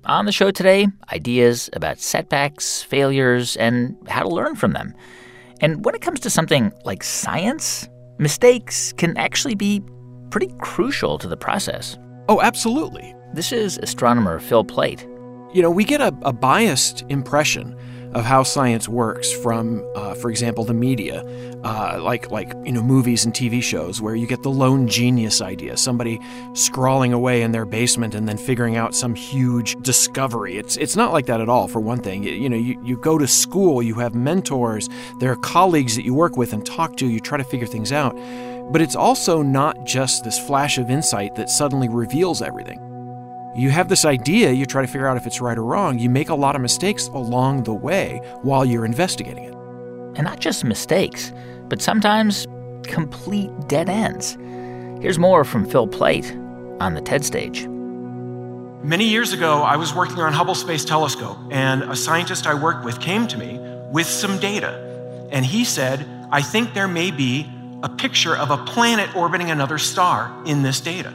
On the show today, ideas about setbacks, failures, and how to learn from them. And when it comes to something like science, mistakes can actually be pretty crucial to the process. Oh, absolutely. This is astronomer Phil Plait. You know, we get a biased impression of how science works from, for example, the media, like movies and TV shows where you get the lone genius idea, somebody scrawling away in their basement and then figuring out some huge discovery. It's not like that at all, for one thing. You go to school, you have mentors, there are colleagues that you work with and talk to, you try to figure things out. But it's also not just this flash of insight that suddenly reveals everything. You have this idea, you try to figure out if it's right or wrong. You make a lot of mistakes along the way while you're investigating it. And not just mistakes, but sometimes complete dead ends. Here's more from Phil Plait on the TED stage. Many years ago, I was working on Hubble Space Telescope, and a scientist I worked with came to me with some data. And he said, I think there may be a picture of a planet orbiting another star in this data.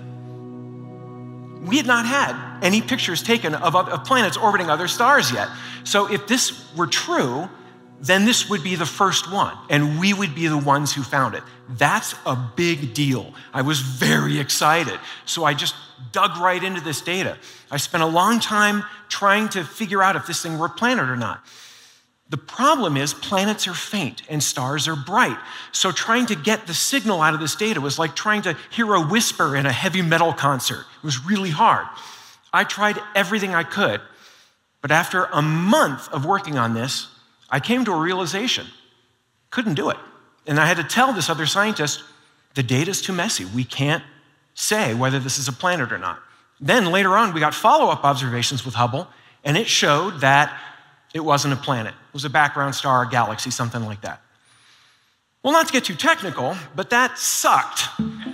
We had not had any pictures taken of planets orbiting other stars yet. So if this were true, then this would be the first one, and we would be the ones who found it. That's a big deal. I was very excited. So I just dug right into this data. I spent a long time trying to figure out if this thing were a planet or not. The problem is planets are faint and stars are bright. So trying to get the signal out of this data was like trying to hear a whisper in a heavy metal concert. It was really hard. I tried everything I could, but after a month of working on this, I came to a realization. Couldn't do it. And I had to tell this other scientist, the data's too messy. We can't say whether this is a planet or not. Then later on, we got follow-up observations with Hubble, and it showed that it wasn't a planet. It was a background star, a galaxy, something like that. Well, not to get too technical, but that sucked.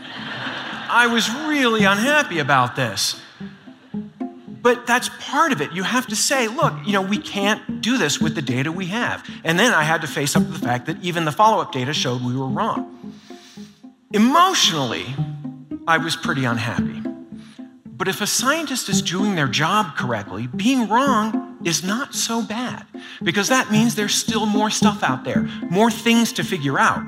I was really unhappy about this. But that's part of it. You have to say, look, we can't do this with the data we have. And then I had to face up to the fact that even the follow-up data showed we were wrong. Emotionally, I was pretty unhappy. But if a scientist is doing their job correctly, being wrong is not so bad, because that means there's still more stuff out there, more things to figure out.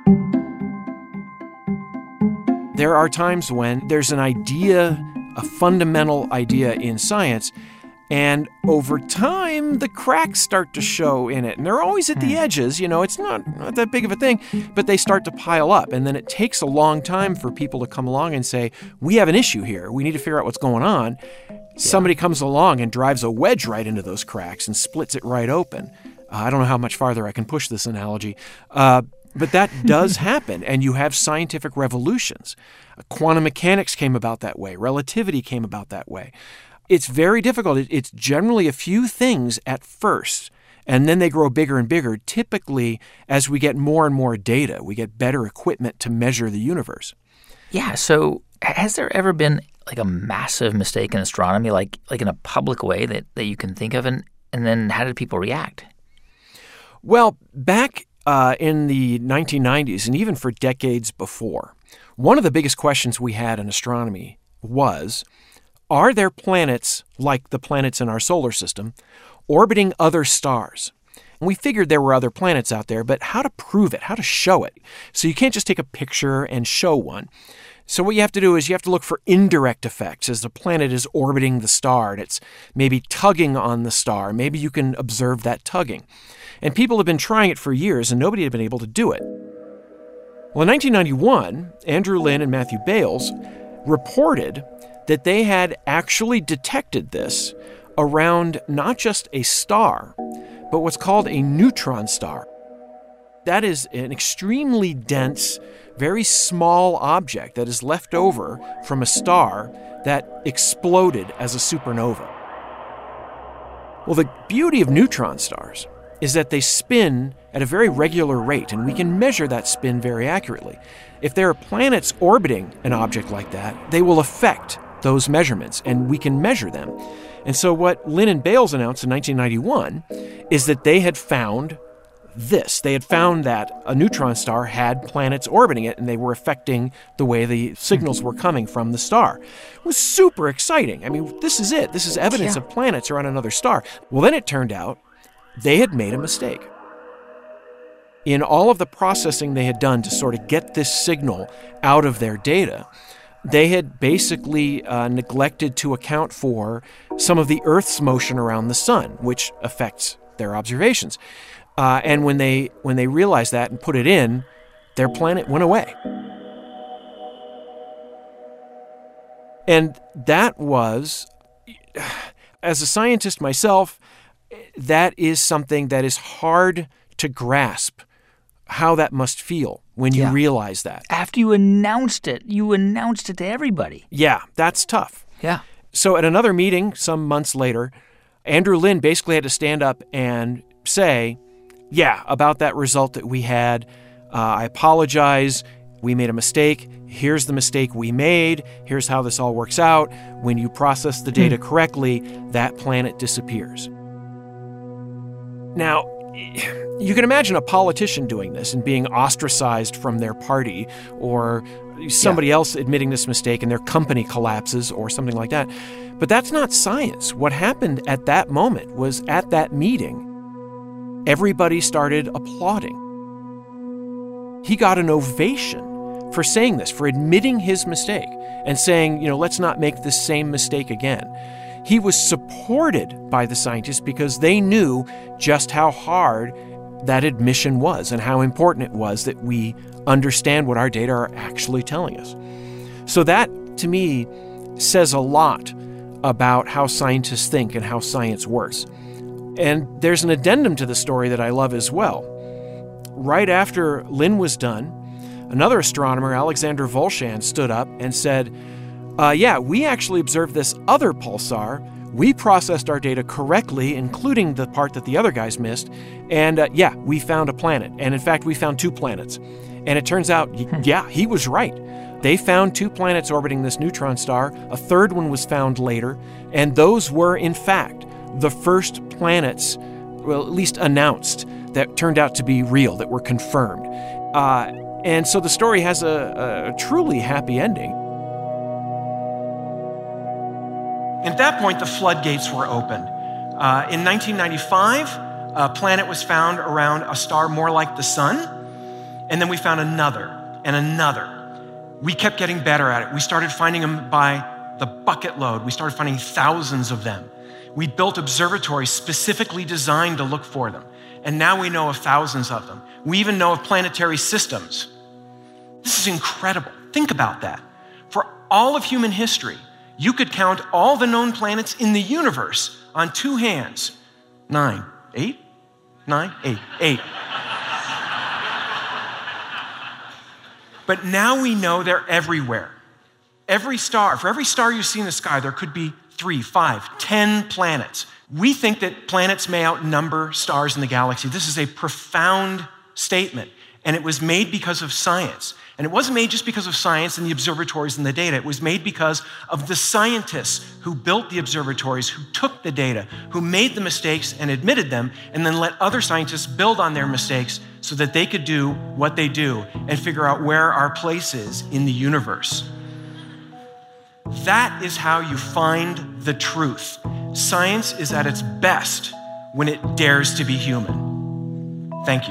There are times when there's an idea, a fundamental idea in science, and over time, the cracks start to show in it. And they're always at the edges, it's not that big of a thing, but they start to pile up. And then it takes a long time for people to come along and say, we have an issue here. We need to figure out what's going on. Somebody comes along and drives a wedge right into those cracks and splits it right open. I don't know how much farther I can push this analogy, but that does happen, and you have scientific revolutions. Quantum mechanics came about that way. Relativity came about that way. It's very difficult. It's generally a few things at first, and then they grow bigger and bigger. Typically, as we get more and more data, we get better equipment to measure the universe. Yeah, so has there ever been like a massive mistake in astronomy, like in a public way that you can think of, and then how did people react? Well, back in the 1990s, and even for decades before, one of the biggest questions we had in astronomy was, are there planets like the planets in our solar system orbiting other stars? And we figured there were other planets out there, but how to prove it, how to show it? So you can't just take a picture and show one. So what you have to do is you have to look for indirect effects as the planet is orbiting the star and it's maybe tugging on the star. Maybe you can observe that tugging. And people have been trying it for years and nobody had been able to do it. Well, in 1991, Andrew Lin and Matthew Bales reported that they had actually detected this around not just a star, but what's called a neutron star. That is an extremely dense, very small object that is left over from a star that exploded as a supernova. Well, the beauty of neutron stars is that they spin at a very regular rate, and we can measure that spin very accurately. If there are planets orbiting an object like that, they will affect those measurements, and we can measure them. And so what Lin and Bales announced in 1991 is that they had found this. They had found that a neutron star had planets orbiting it, and they were affecting the way the signals were coming from the star. It was super exciting. I mean, this is it. This is evidence of planets are on another star. Well, then it turned out they had made a mistake. In all of the processing they had done to sort of get this signal out of their data, they had basically neglected to account for some of the Earth's motion around the sun, which affects their observations. And when they realized that and put it in, their planet went away. And that was, as a scientist myself, that is something that is hard to grasp how that must feel when you realize that. After you announced it to everybody. Yeah, that's tough. Yeah. So at another meeting some months later, Andrew Lind basically had to stand up and say, yeah, about that result that we had, I apologize. We made a mistake. Here's the mistake we made. Here's how this all works out. When you process the data correctly, that planet disappears. Now, you can imagine a politician doing this and being ostracized from their party, or somebody else admitting this mistake and their company collapses or something like that. But that's not science. What happened at that moment was, at that meeting, everybody started applauding. He got an ovation for saying this, for admitting his mistake and saying, let's not make the same mistake again. He was supported by the scientists because they knew just how hard that admission was and how important it was that we understand what our data are actually telling us. So that, to me, says a lot about how scientists think and how science works. And there's an addendum to the story that I love as well. Right after Lind was done, another astronomer, Alexander Volshan, stood up and said, we actually observed this other pulsar. We processed our data correctly, including the part that the other guys missed. And we found a planet. And in fact, we found 2 planets. And it turns out, he was right. They found 2 planets orbiting this neutron star. A third one was found later. And those were, in fact, the first planets, well, at least announced, that turned out to be real, that were confirmed. And so the story has a truly happy ending. At that point, the floodgates were opened. In 1995, a planet was found around a star more like the sun, and then we found another and another. We kept getting better at it. We started finding them by the bucket load. We started finding thousands of them. We built observatories specifically designed to look for them, and now we know of thousands of them. We even know of planetary systems. This is incredible. Think about that. For all of human history, you could count all the known planets in the universe on 2 hands. 9, 8, 9, 8, 8. But now we know they're everywhere. For every star you see in the sky, there could be 3, 5, 10 planets. We think that planets may outnumber stars in the galaxy. This is a profound statement, and it was made because of science. And it wasn't made just because of science and the observatories and the data. It was made because of the scientists who built the observatories, who took the data, who made the mistakes and admitted them, and then let other scientists build on their mistakes so that they could do what they do and figure out where our place is in the universe. That is how you find the truth. Science is at its best when it dares to be human. Thank you.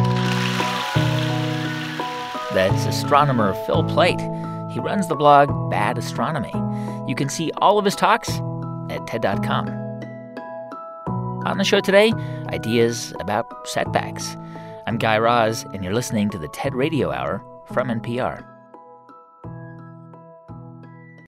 That's astronomer Phil Plait. He runs the blog Bad Astronomy. You can see all of his talks at TED.com. On the show today, ideas about setbacks. I'm Guy Raz, and you're listening to the TED Radio Hour from NPR.